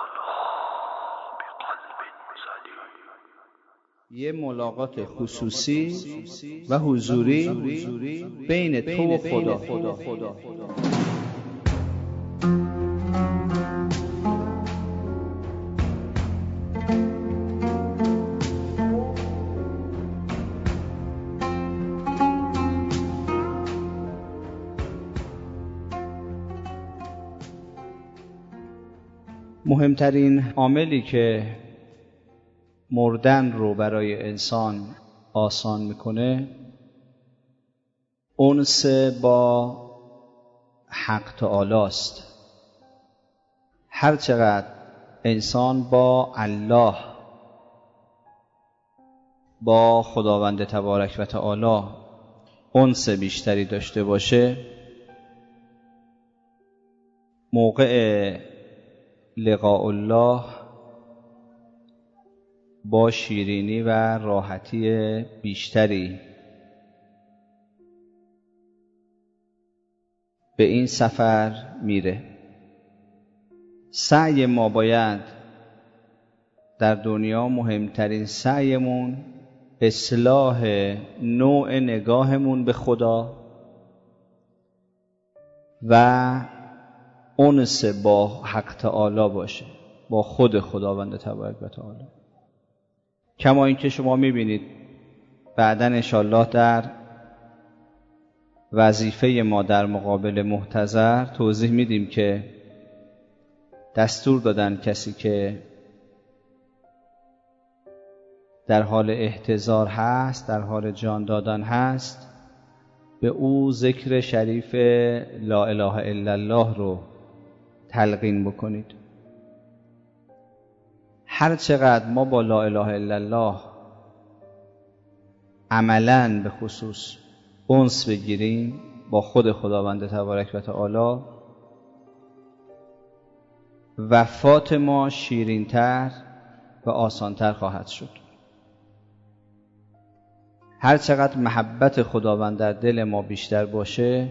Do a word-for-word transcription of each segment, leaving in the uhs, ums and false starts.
یه ملاقات خصوصی و حضوری بین تو و خدا. مهمترین عاملی که مردن رو برای انسان آسان میکنه انس با حق تعالی است. هر چقدر انسان با الله، با خداوند تبارک و تعالی انس بیشتری داشته باشه، موقع لقاء الله با شیرینی و راحتی بیشتری به این سفر میره. سعی ما باید در دنیا مهمترین سعیمون اصلاح نوع نگاهمون به خدا و انس با حق تعالی باشه، با خود خداوند تبارک و تعالی. کما اینکه شما میبینید بعداً انشاءالله در وظیفه ما در مقابل محتضر توضیح میدیم که دستور دادن کسی که در حال احتضار هست، در حال جان دادن هست، به او ذکر شریف لا اله الا الله رو تلقین بکنید. هر چقدر ما با لا اله الا الله عملاً به خصوص انس بگیریم با خود خداوند تبارک و تعالی، وفات ما شیرین‌تر و آسان‌تر خواهد شد. هر چقدر محبت خداوند در دل ما بیشتر باشه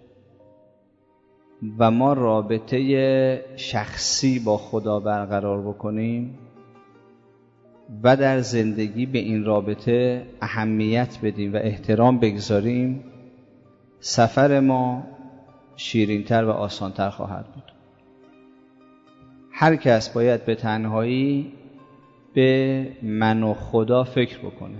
و ما رابطه شخصی با خدا برقرار بکنیم و در زندگی به این رابطه اهمیت بدیم و احترام بگذاریم، سفر ما شیرین‌تر و آسان‌تر خواهد بود. هر کس باید به تنهایی به من و خدا فکر بکنه.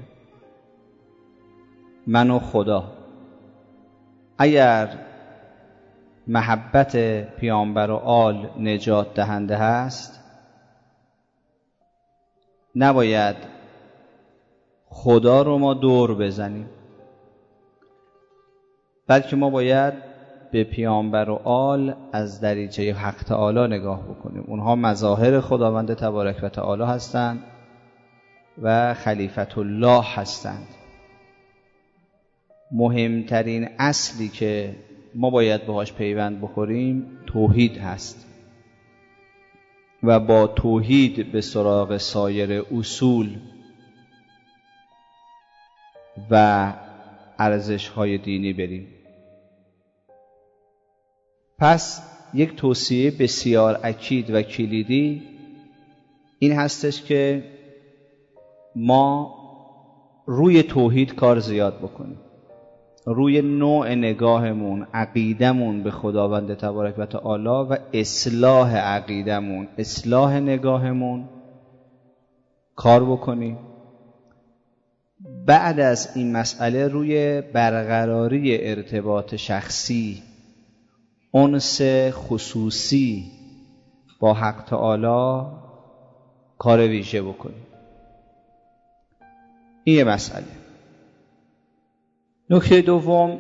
من و خدا. اگر محبت پیامبر و آل نجات دهنده هست، نباید خدا رو ما دور بزنیم، بلکه ما باید به پیامبر و آل از دریچه حق تعالی نگاه بکنیم. اونها مظاهر خداوند تبارک و تعالی هستند و خلیفت الله هستند. مهمترین اصلی که ما باید باهاش پیوند بخوریم توحید هست و با توحید به سراغ سایر اصول و ارزش‌های دینی بریم. پس یک توصیه بسیار اکید و کلیدی این هستش که ما روی توحید کار زیاد بکنیم، روی نوع نگاهمون، عقیدمون به خداوند تبارک و تعالی و اصلاح عقیدمون، اصلاح نگاهمون کار بکنیم. بعد از این مسئله روی برقراری ارتباط شخصی، انس خصوصی با حق تعالی کار ویژه بکنیم. این یه مسئله. نکته دوم،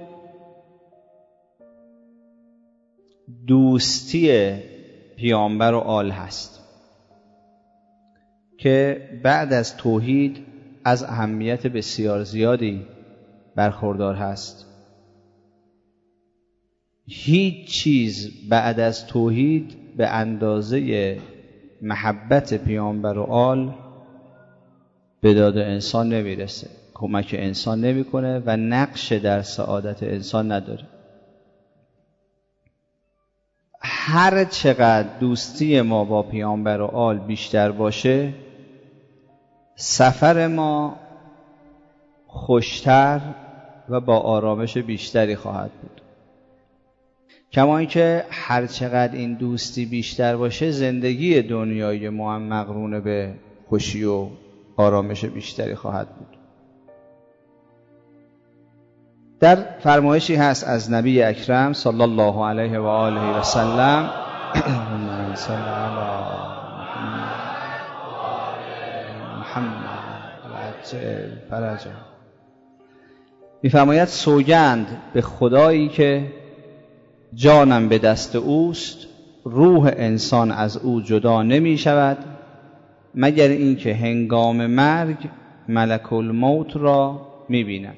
دوستی پیامبر و آل هست که بعد از توحید از اهمیت بسیار زیادی برخوردار هست. هیچ چیز بعد از توحید به اندازه محبت پیامبر و آل به داد انسان نمیرسه، کمک انسان نمیکنه و نقش در سعادت انسان نداره. هر چقدر دوستی ما با پیامبر و آل بیشتر باشه، سفر ما خوشتر و با آرامش بیشتری خواهد بود. کما اینکه هر چقدر این دوستی بیشتر باشه، زندگی دنیای ما هم مقرون به خوشی و آرامش بیشتری خواهد بود. در فرمایشی هست از نبی اکرم صلی الله علیه و آله و سلم اللهم صل علی محمد عجل فرجه، می‌فرماید سوگند به خدایی که جانم به دست اوست، روح انسان از او جدا نمی شود مگر اینکه هنگام مرگ ملک الموت را می بیند.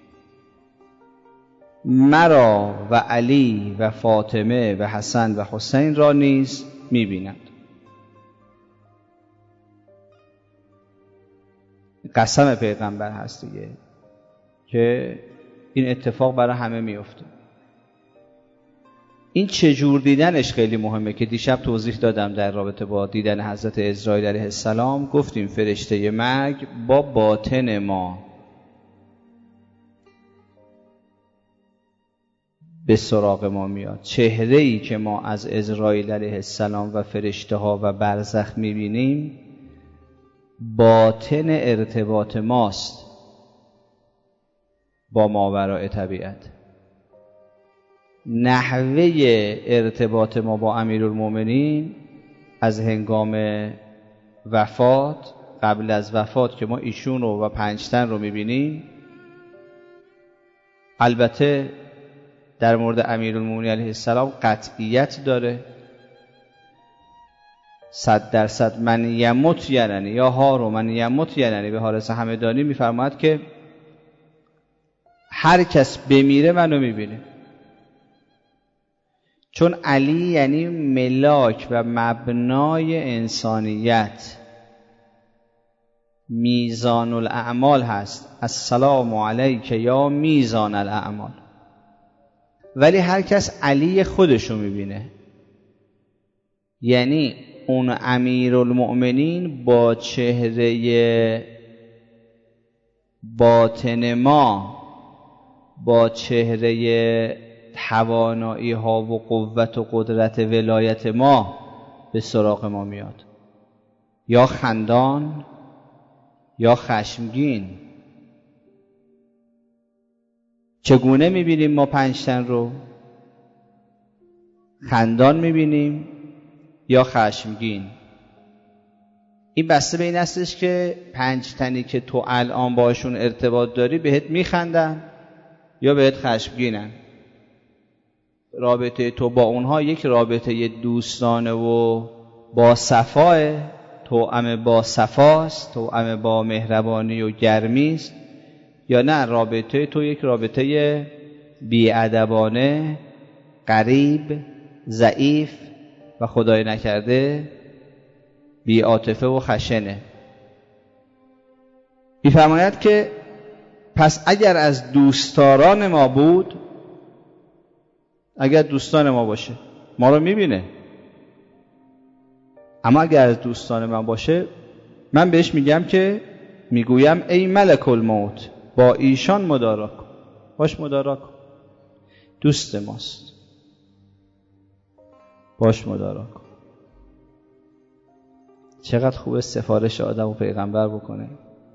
مرا و علی و فاطمه و حسن و حسین را نیز می بیند. قسم پیغمبر هست دیگه که این اتفاق برای همه می افته. این چجور دیدنش خیلی مهمه که دیشب توضیح دادم در رابطه با دیدن حضرت عزراییل علیه السلام. گفتیم فرشته مرگ با باطن ما به سراغ ما میاد. چهره‌ای که ما از عزراییل علیه السلام و فرشته ها و برزخ میبینیم باطن ارتباط ماست با ماوراء طبیعت. نحوه ارتباط ما با امیرالمومنین از هنگام وفات، قبل از وفات که ما ایشون رو و پنجتن رو میبینیم، البته در مورد امیرالمومنین علیه السلام قطعیت داره، صد درصد من یموت یعنی یا ها رو من یموت یعنی به حارث همدانی میفرماید که هر کس بمیره منو میبینه، چون علی یعنی ملاک و مبنای انسانیت، میزان الاعمال هست. السلام علیک یا میزان الاعمال. ولی هر کس علی خودشو میبینه، یعنی اون امیرالمؤمنین با چهره باطن ما، با چهره توانایی ها و قوت و قدرت ولایت ما به سراغ ما میاد، یا خندان یا خشمگین. چگونه میبینیم ما پنجتن رو؟ خندان میبینیم یا خشمگین؟ این بسته به این هستش که پنجتنی که تو الان باشون ارتباط داری بهت میخندن یا بهت خشمگینن. رابطه تو با اونها یک رابطه دوستانه و با صفاه، توأم با صفاست، توأم با مهربانی و گرمی است، یا نه رابطه تو یک رابطه بی‌ادبانه، غریب، ضعیف و خدای نکرده بی‌عاطفه و خشنه. می‌فرماید که پس اگر از دوستداران ما بود، اگر دوستان ما باشه ما رو میبینه، اما اگر از دوستان من باشه من بهش میگم که میگویم ای ملک الموت با ایشان مدارا کن، باش مدارا کن، دوست ماست، باش مدارا کن. چقدر خوبه سفارش آدم و پیغمبر بکنه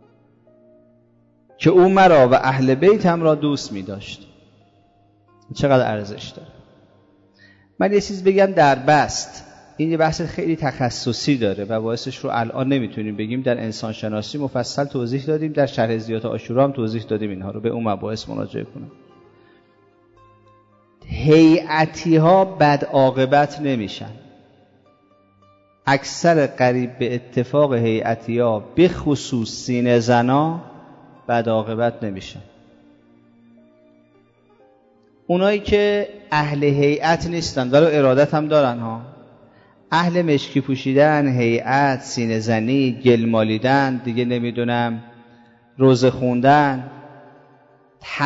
که او مرا و اهل بیتم را دوست می داشت. چقدر ارزش داره. من یه چیز بگم در بست، این یه بحث خیلی تخصصی داره و باعثش رو الان نمیتونیم بگیم. در انسان شناسی مفصل توضیح دادیم، در شرح زیات عاشورا هم توضیح دادیم اینها رو، به اون مباحث مراجعه کنم. هیئتی ها بد عاقبت نمیشن. اکثر قریب به اتفاق هیئتی ها به خصوص سینه زنا بد عاقبت نمیشن. اونایی که اهل هیئت نیستن ولو ارادت هم دارن ها، اهل مشکی پوشیدن، هیئت، سینه زنی، گل مالیدن، دیگه نمیدونم روزه خوندن،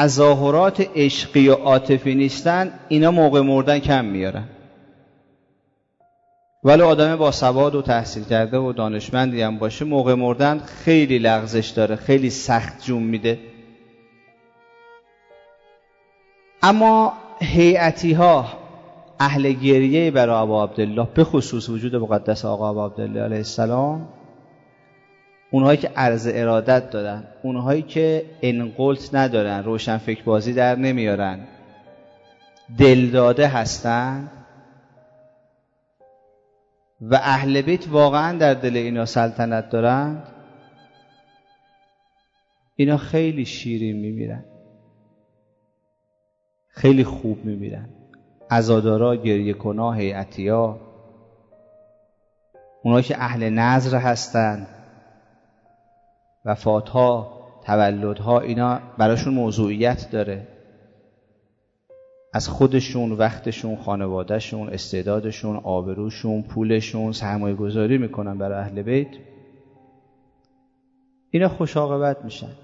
تظاهرات عشقی و عاطفی نیستن، اینا موقع مردن کم میارن. ولی آدم با سواد و تحصیل کرده و دانشمندی هم باشه، موقع مردن خیلی لغزش داره، خیلی سخت جون میده. اما هیئتی ها، اهل گریه برای ابا عبدالله، به خصوص وجود مقدس آقا ابا عبدالله علیه السلام، اونهایی که عرض ارادت دادن، اونهایی که انقلت ندارن، روشن فکر بازی در نمیارن، دل داده هستن و اهل بیت واقعا در دل اینا سلطنت دارند، اینا خیلی شیرین میمیرن، خیلی خوب میمیرن. عزادارا، گریه کنا، هیئتیا، اونایی که اهل نذر هستند، وفاتها، تولدها، اینا براشون موضوعیت داره. از خودشون، وقتشون، خانوادهشون، استعدادشون، آبروشون، پولشون سرمایه گذاری میکنن برای اهل بیت. اینا خوش عاقبت میشن.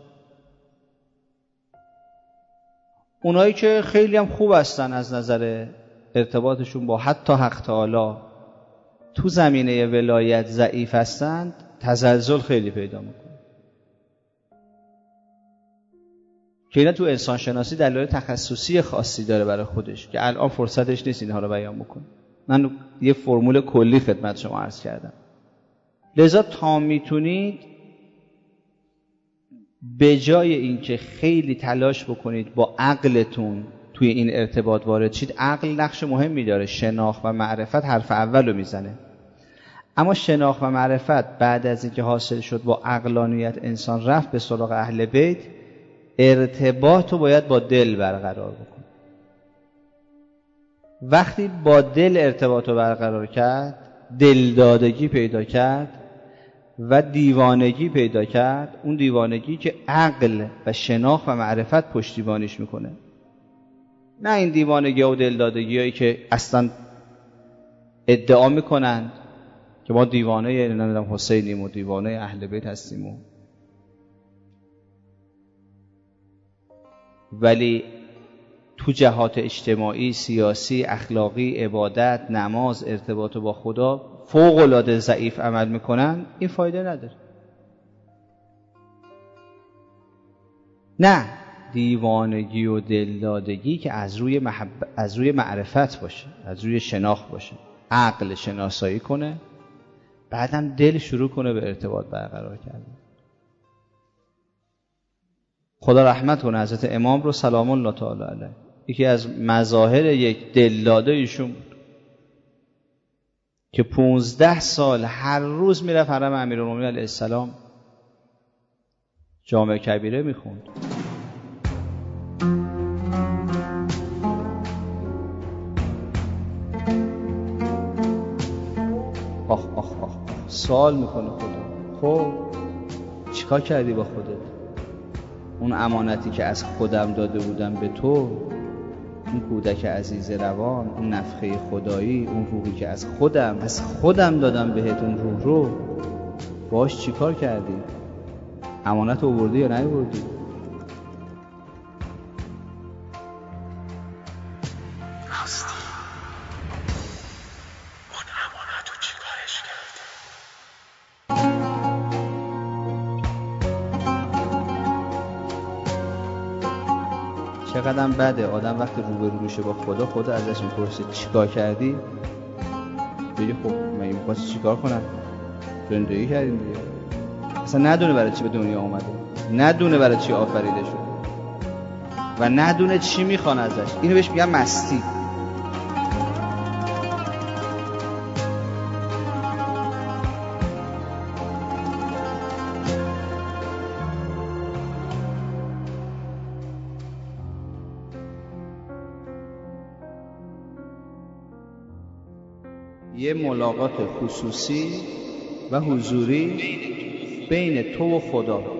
اونایی که خیلی هم خوب هستن از نظر ارتباطشون با حتی حق تعالی، تو زمینه ولایت ضعیف هستند، تزلزل خیلی پیدا میکنن. که اینا تو انسان شناسی دلایل تخصصی خاصی داره برای خودش که الان فرصتش نیست اینها رو بیان بکنه. من یه فرمول کلی خدمت شما عرض کردم. لذا تا میتونید به جای اینکه خیلی تلاش بکنید با عقلتون توی این ارتباط وارد شید، عقل نقش مهمی داره، شناخت و معرفت حرف اولو میزنه. اما شناخت و معرفت بعد از اینکه حاصل شد با عقلانیت انسان رفت به سراغ اهل بیت، ارتباط رو باید با دل برقرار بکن. وقتی با دل ارتباط رو برقرار کرد، دلدادگی پیدا کرد و دیوانگی پیدا کرد، اون دیوانگی که عقل و شناخت و معرفت پشتیبانیش میکنه، نه این دیوانگی و دلدادگی هایی که اصلا ادعا میکنند که ما دیوانه نمیدونم حسینیم و دیوانه اهل بیت هستیم و ولی تو جهات اجتماعی، سیاسی، اخلاقی، عبادت، نماز، ارتباط با خدا فوق العاده ضعیف عمل میکنن، این فایده نداره. نه، دیوانگی و دلدادگی که از روی محبت، از روی معرفت باشه، از روی شناخت باشه، عقل شناسایی کنه، بعدم دل شروع کنه به ارتباط برقرار کردن. خدا رحمت کنه حضرت امام رو سلام الله تعالی علیه. یکی از مظاهر یک دلداده ایشون بود که پونزده سال هر روز میرفت حرم امیرالمومنین علیه السلام جامع کبیره میخوند. آخ آخ آخ سوال میکنه خدا، خب چیکار کردی با خودت؟ اون امانتی که از خودم داده بودم به تو، اون کودک عزیز روان، اون نفخه خدایی، اون روحی که از خودم از خودم دادم بهت، اون روح رو باش چیکار کردی؟ امانت رو آوردی یا نیاوردی؟ چقدر بده آدم وقتی روبرو میشه با خدا، خدا ازش میپرسه چیکار کردی؟ بگه خب من می‌خوام چیکار کنم؟ زندگی کردیم دیگه. اصلا ندونه برای چی به دنیا اومده، ندونه برای چی آفریده شده و ندونه چی میخوان ازش. اینو بهش میگن مستی. یه ملاقات خصوصی و حضوری بین تو و خدا.